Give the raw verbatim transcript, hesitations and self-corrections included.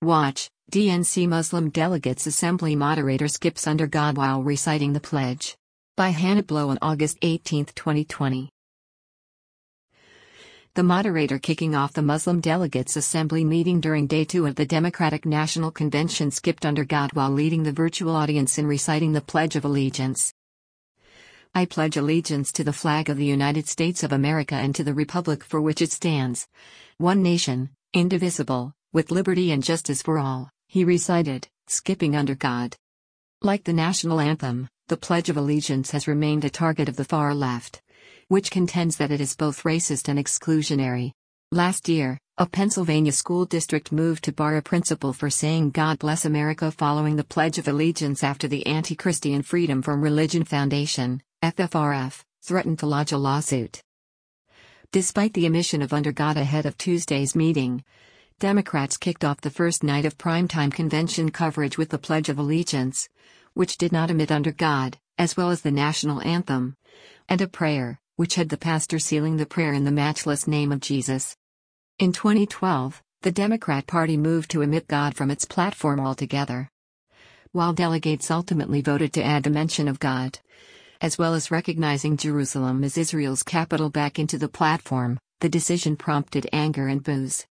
Watch, D N C Muslim Delegates Assembly Moderator skips under God while reciting the pledge. By Hannah Blow on August eighteenth, twenty twenty. The moderator kicking off the Muslim Delegates Assembly meeting during day two of the Democratic National Convention skipped under God while leading the virtual audience in reciting the Pledge of Allegiance. I pledge allegiance to the flag of the United States of America and to the republic for which it stands, one nation, indivisible, with liberty and justice for all, he recited, skipping under God. Like the national anthem, the Pledge of Allegiance has remained a target of the far left, which contends that it is both racist and exclusionary. Last year, a Pennsylvania school district moved to bar a principal for saying God Bless America following the Pledge of Allegiance after the Anti-Christian Freedom from Religion Foundation, F F R F, threatened to lodge a lawsuit. Despite the omission of Under God ahead of Tuesday's meeting, Democrats kicked off the first night of primetime convention coverage with the Pledge of Allegiance, which did not omit Under God, as well as the national anthem, and a prayer, which had the pastor sealing the prayer in the matchless name of Jesus. In twenty twelve, the Democrat Party moved to omit God from its platform altogether. While delegates ultimately voted to add the mention of God, as well as recognizing Jerusalem as Israel's capital back into the platform, the decision prompted anger and boos.